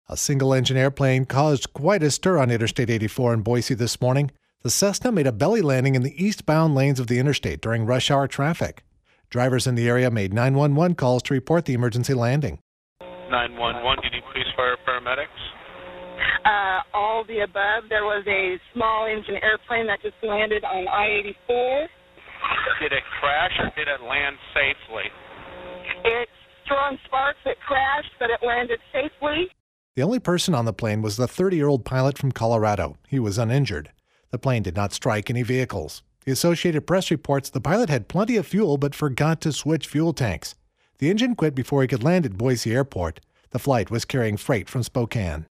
A single-engine airplane caused quite a stir on Interstate 84 in Boise this morning. The Cessna made a belly landing in the eastbound lanes of the interstate during rush hour traffic. Drivers in the area made 911 calls to report the emergency landing. 911, do you need police, fire, paramedics? All the above. There was a small engine airplane that just landed on I-84. Did it crash or did it land safely? It's throwing sparks. It crashed, but it landed safely. The only person on the plane was the 30-year-old pilot from Colorado. He was uninjured. The plane did not strike any vehicles. The Associated Press reports the pilot had plenty of fuel but forgot to switch fuel tanks. The engine quit before he could land at Boise Airport. The flight was carrying freight from Spokane.